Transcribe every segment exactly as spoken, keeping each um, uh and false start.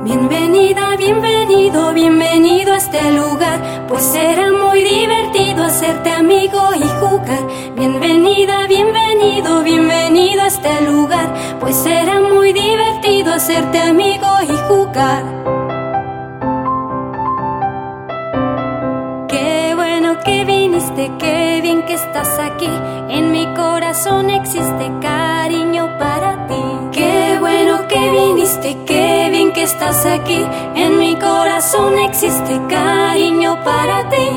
Bienvenida, bienvenido, bienvenido a este lugar, pues será muy divertido hacerte amigo y jugar. Bienvenida, bienvenido, bienvenido a este lugar, pues será muy divertido hacerte amigo y jugar. Qué bueno que viniste, qué bien que estás aquí, en mi corazón existe cariño para ti. Qué bueno que viniste, qué bien que estás aquí, en mi corazón existe cariño para ti.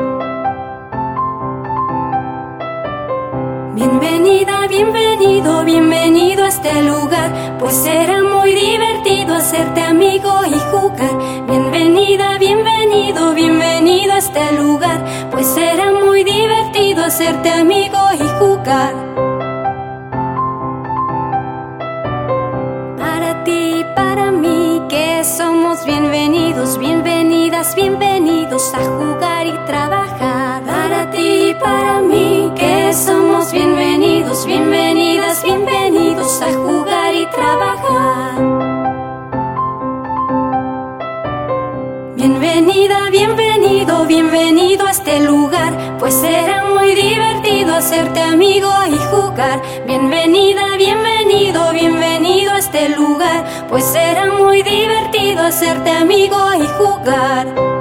Bienvenida, bienvenido, bienvenido a este lugar, pues será muy divertido hacerte amigo y jugar. Bienvenida, bienvenido, bienvenido a este lugar, pues será muy divertido hacerte amigo y jugar. Para ti y para mí que somos bienvenidos, bienvenidas, bienvenidos a jugar y trabajar. Para ti y para mí que somos bienvenidos, bienvenidas, bienvenidos a jugar y trabajar. Bienvenida, bienvenido, bienvenido a este lugar, pues será muy divertido hacerte amigo y jugar. Bienvenida, bienvenido, bienvenido a este lugar, pues será muy divertido hacerte amigo y jugar.